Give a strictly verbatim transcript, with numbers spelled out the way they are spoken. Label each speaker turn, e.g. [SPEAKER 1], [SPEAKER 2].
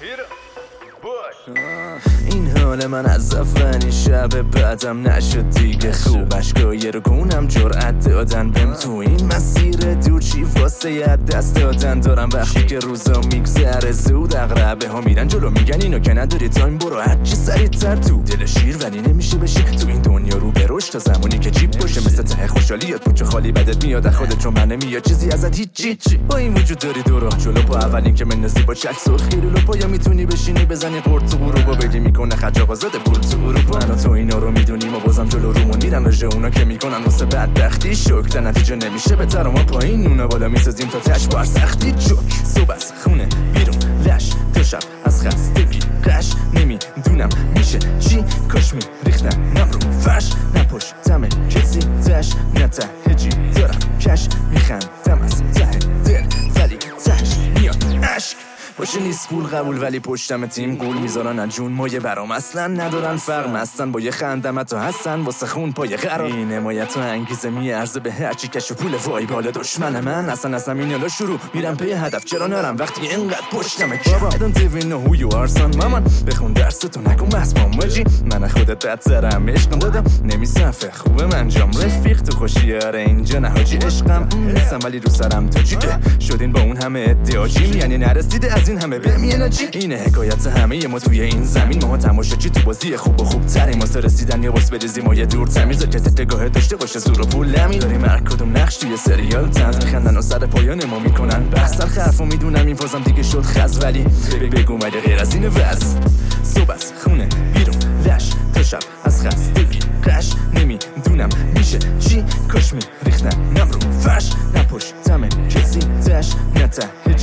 [SPEAKER 1] این حال من از اولین شب بعدم نشد دیگه خوب اشکای رو کنم جرأت دادن بهم تو این مسیر دور چی واسه ید دست دادن دارم وقتی که روزا میگذره زود اقربه ها میرن جلو میگن اینو که نداری تایم برو هرچی سریعتر تو دل شیر ولی نمیشه بشی تو این دنیا رو به رشد تا زمانی که جیب باشه مثل ته خوشحالی یاد پوچه خالی بدت میاد خودت چون من نمیاد چیزی ازت هیچی با این وجود داری دو راه جلو با اولین که من نزدیک با چک سرخی رو پایا میتونی بشینی بزنی قرط تو غروبا بدی میکنه خجاب آزاد پول تو اروپا من تو اینا رو میدونیم و بازم جلو رومون میرن رژه اونا که میکنن واسه بدبختی شوک تا نتیجه نمیشه بهتر ما پایین اونا بالا میسازیم تا تش بار سختی جوک صبح از خونه بیرون لش تا شب از خستگی قش نمیدونم میشه چی کاش میریختم نم رو فرش نپشتم کسی تش نه ته هجی دارم کش میخندم از ته دل ولی تهش میاد عشق باشه نیست پول قبول ولی پشتم تیم گول میذارن از جون مایه برام اصلا ندارن فرق مستن با یه خندم تو هستن واسه خون پای قرار این حمایت و انگیزه میارزه به هرچی کش و پول وای بالا دشمن من اصلا اصلا این یالا شروع میرم پی هدف چرا نرم وقتی اینقدر پشتم بابا I don't even know who you are son مامان بخون درستو نکن بس ماجی من خودت بدترم عشقم دادم نمیصفه خوبه من جام رفیق تو خوشیاره اینجا نهاجی عشقم نیستم ولی رو سرم تو جیده شدین با اون همه ادعاجیم یعنی نرسیده از این همه بمیانه چی اینه حکایت همه ما توی این زمین ما تماشا چی تو بازی خوب و خوب تریم واسه رسیدن یا واسه بریزیم ما یه دور تمیز که تگاه داشته باشه زور و پول نمی داریم هر کدوم نقش توی سریال تنز میخندن و سر پایان ما میکنن بحث سر حرفو میدونم این فازم دیگه شد خز ولی بگو مگه غیر از این وز صبح از خونه بیرون لش تا شب از خستگی قش نمیدونم میشه چی کاش میریختم نم رو فرش نپشتم کسی تش نه ته